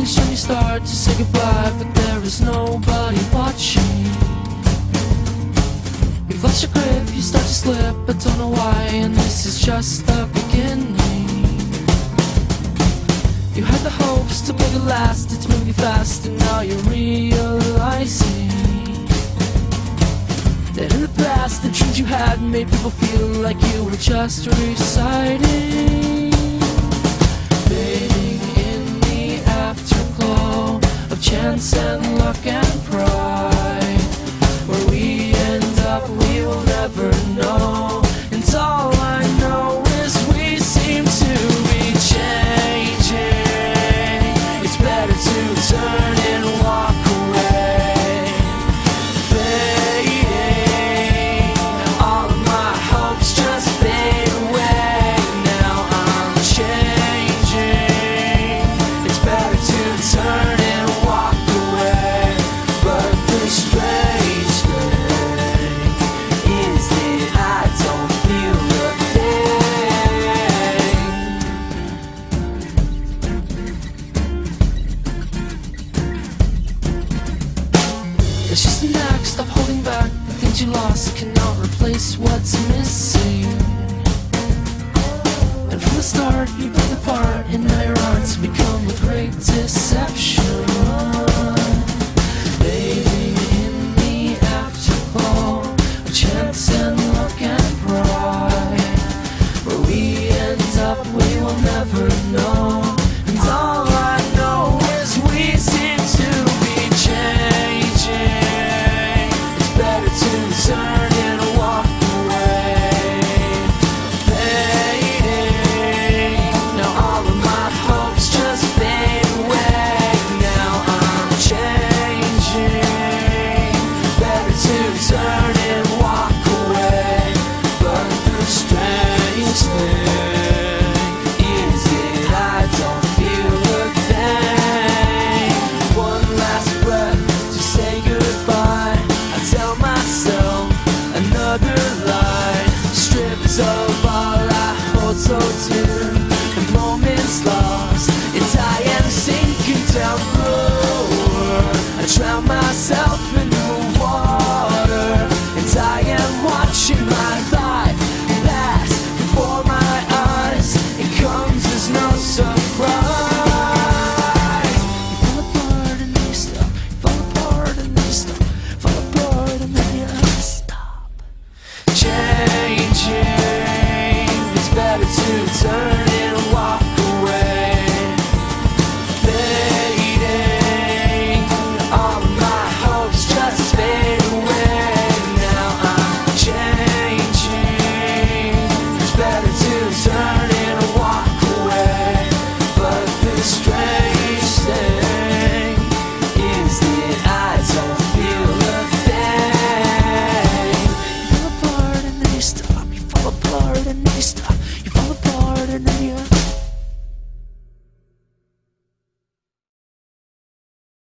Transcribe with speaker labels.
Speaker 1: finish and you start to say goodbye, but there is nobody watching. You've lost your grip, you start to slip, but don't know why, and this is just the beginning. You had the hopes to make it last, it's moving fast, and now you're realizing that in the past the dreams you had made people feel like you were just reciting. Fading in the afterglow of chance and luck and pride, where we end up we will never know. And all I know is we seem to be changing. It's better to turn and walk away. Fading, all of my hopes just fade away. Now I'm changing. It's better to turn and walk away. But the strange thing is that I don't feel a thing. It's just an act, stop holding back. The things you lost cannot replace what's missing. And from the start you played the part, and now your art's become a great deception. Bathing in the afterglow of chance and luck and pride, where we end up we will never know. And all I know is we seem to be changing. It's better to turn and walk away. Fading, now all of my hopes just fade away. Now I'm changing. Better to turn and walk away. But the strange thing is that I don't feel a thing. One last breath to say goodbye. I tell myself another lie. Stripped of all I hold so dear, the moment's lost, and I am sinking down lower. I drown myself in the water, and I am watching my life pass before my eyes. It comes as no surprise. You fall apart and then you stop. You fall apart and then you stop. Fall apart and then you stop. Changing, it's better to turn and walk away. Fading, all of my hopes just fade